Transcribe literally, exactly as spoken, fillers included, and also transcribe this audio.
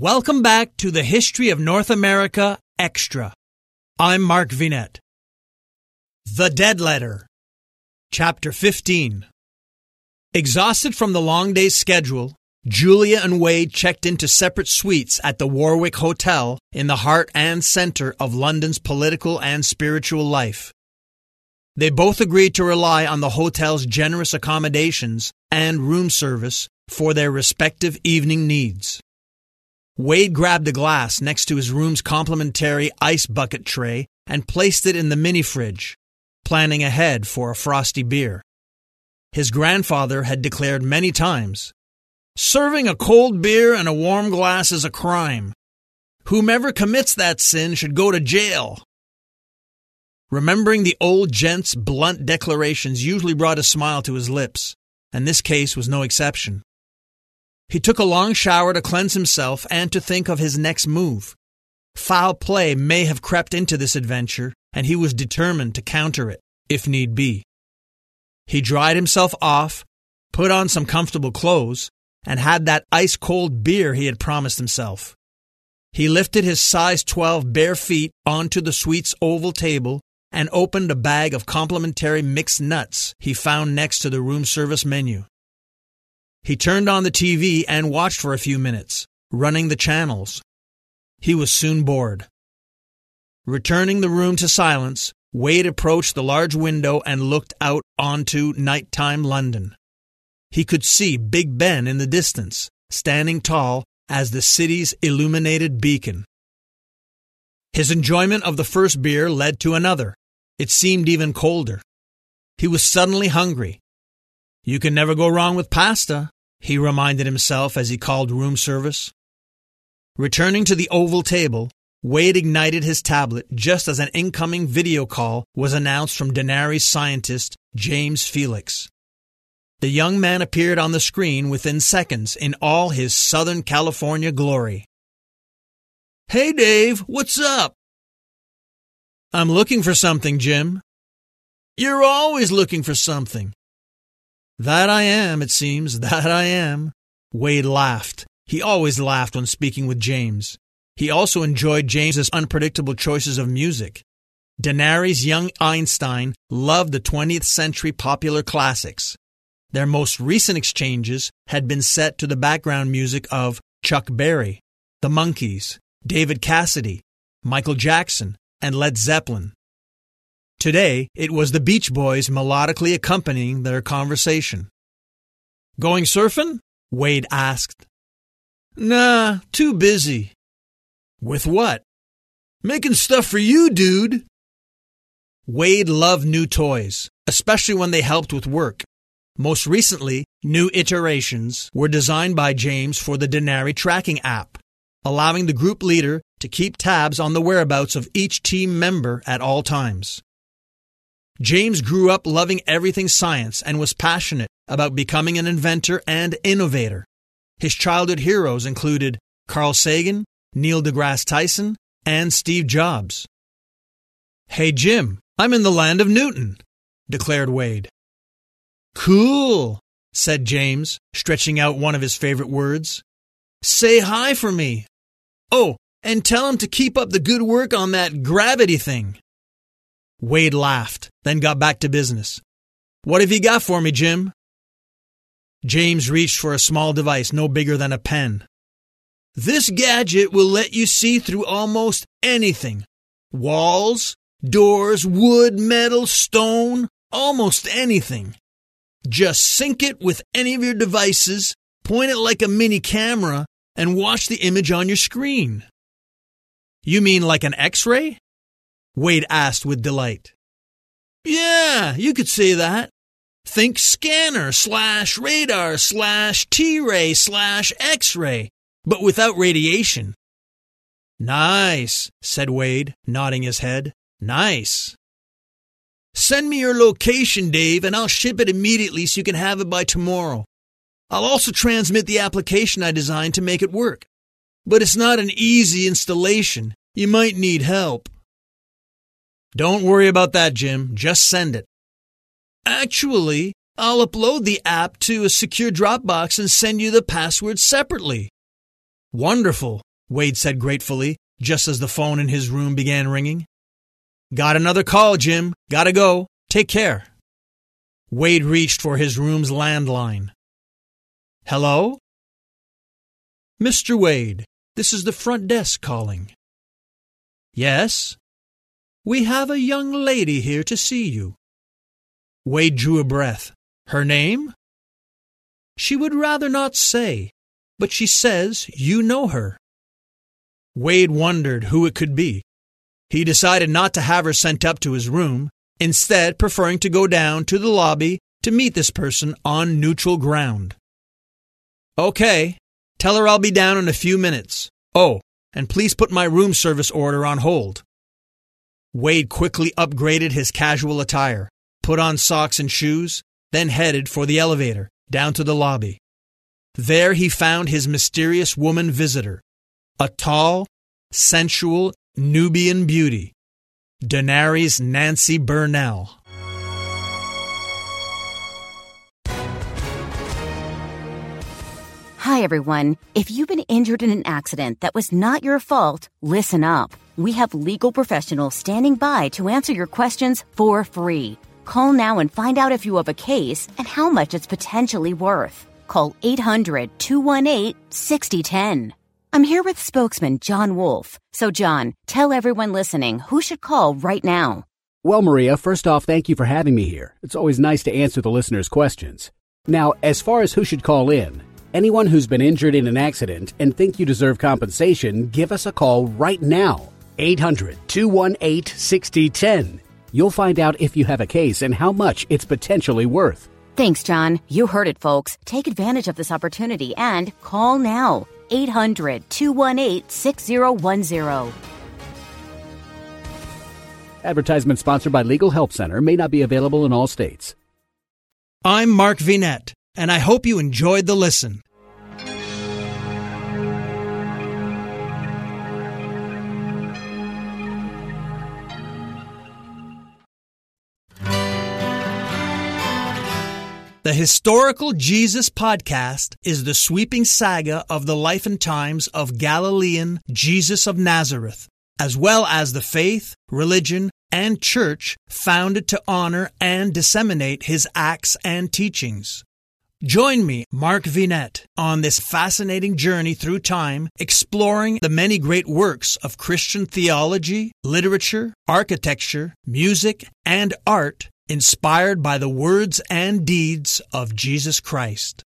Welcome back to the History of North America Extra. I'm Mark Vinet. The Dead Letter, Chapter fifteen. Exhausted from the long day's schedule, Julia and Wade checked into separate suites at the Warwick Hotel in the heart and center of London's political and spiritual life. They both agreed to rely on the hotel's generous accommodations and room service for their respective evening needs. Wade grabbed a glass next to his room's complimentary ice bucket tray and placed it in the mini-fridge, planning ahead for a frosty beer. His grandfather had declared many times, "Serving a cold beer and a warm glass is a crime. Whomever commits that sin should go to jail." Remembering the old gent's blunt declarations usually brought a smile to his lips, and this case was no exception. He took a long shower to cleanse himself and to think of his next move. Foul play may have crept into this adventure, and he was determined to counter it, if need be. He dried himself off, put on some comfortable clothes, and had that ice-cold beer he had promised himself. He lifted his size twelve bare feet onto the suite's oval table and opened a bag of complimentary mixed nuts he found next to the room service menu. He turned on the T V and watched for a few minutes, running the channels. He was soon bored. Returning the room to silence, Wade approached the large window and looked out onto nighttime London. He could see Big Ben in the distance, standing tall as the city's illuminated beacon. His enjoyment of the first beer led to another. It seemed even colder. He was suddenly hungry. You can never go wrong with pasta, he reminded himself as he called room service. Returning to the oval table, Wade ignited his tablet just as an incoming video call was announced from Denari's scientist, James Felix. The young man appeared on the screen within seconds in all his Southern California glory. "Hey, Dave, what's up?" "I'm looking for something, Jim." "You're always looking for something." "That I am, it seems, that I am." Wade laughed. He always laughed when speaking with James. He also enjoyed James's unpredictable choices of music. Denari's young Einstein loved the twentieth century popular classics. Their most recent exchanges had been set to the background music of Chuck Berry, the Monkees, David Cassidy, Michael Jackson, and Led Zeppelin. Today, it was the Beach Boys melodically accompanying their conversation. "Going surfing?" Wade asked. "Nah, too busy." "With what?" "Making stuff for you, dude." Wade loved new toys, especially when they helped with work. Most recently, new iterations were designed by James for the Denari tracking app, allowing the group leader to keep tabs on the whereabouts of each team member at all times. James grew up loving everything science and was passionate about becoming an inventor and innovator. His childhood heroes included Carl Sagan, Neil deGrasse Tyson, and Steve Jobs. "Hey, Jim, I'm in the land of Newton," declared Wade. "Cool," said James, stretching out one of his favorite words. "Say hi for me. Oh, and tell him to keep up the good work on that gravity thing." Wade laughed, then got back to business. "What have you got for me, Jim?" James reached for a small device no bigger than a pen. "This gadget will let you see through almost anything. Walls, doors, wood, metal, stone, almost anything. Just sync it with any of your devices, point it like a mini camera, and watch the image on your screen." "You mean like an X-ray?" Wade asked with delight. "Yeah, you could say that. Think scanner slash radar slash T-ray slash X-ray, but without radiation." "Nice," said Wade, nodding his head. "Nice." "Send me your location, Dave, and I'll ship it immediately so you can have it by tomorrow. I'll also transmit the application I designed to make it work. But it's not an easy installation. You might need help." "Don't worry about that, Jim. Just send it." "Actually, I'll upload the app to a secure Dropbox and send you the password separately." "Wonderful. Wade said gratefully, just as the phone in his room began ringing. Got another call, Jim. Gotta go. Take care. Wade reached for his room's landline. Hello? Mister Wade, this is the front desk calling. Yes? We have a young lady here to see you. Wade drew a breath. Her name? She would rather not say, but she says you know her. Wade wondered who it could be. He decided not to have her sent up to his room, instead preferring to go down to the lobby to meet this person on neutral ground. Okay, tell her I'll be down in a few minutes. Oh, and please put my room service order on hold. Wade quickly upgraded his casual attire, put on socks and shoes, then headed for the elevator, down to the lobby. There he found his mysterious woman visitor, a tall, sensual Nubian beauty, Daenerys Nancy Burnell. Hi, everyone. If you've been injured in an accident that was not your fault, listen up. We have legal professionals standing by to answer your questions for free. Call now and find out if you have a case and how much it's potentially worth. Call eight hundred, two one eight, six zero one zero. I'm here with spokesman John Wolf. So, John, tell everyone listening who should call right now. Well, Maria, first off, thank you for having me here. It's always nice to answer the listeners' questions. Now, as far as who should call in, anyone who's been injured in an accident and think you deserve compensation, give us a call right now. eight hundred, two one eight, six zero one zero. You'll find out if you have a case and how much it's potentially worth. Thanks, John. You heard it, folks. Take advantage of this opportunity and call now. eight hundred, two one eight, six zero one zero. Advertisement sponsored by Legal Help Center, may not be available in all states. I'm Mark Vinette, and I hope you enjoyed the listen. The Historical Jesus Podcast is the sweeping saga of the life and times of Galilean Jesus of Nazareth, as well as the faith, religion, and church founded to honor and disseminate his acts and teachings. Join me, Mark Vinette, on this fascinating journey through time, exploring the many great works of Christian theology, literature, architecture, music, and art inspired by the words and deeds of Jesus Christ.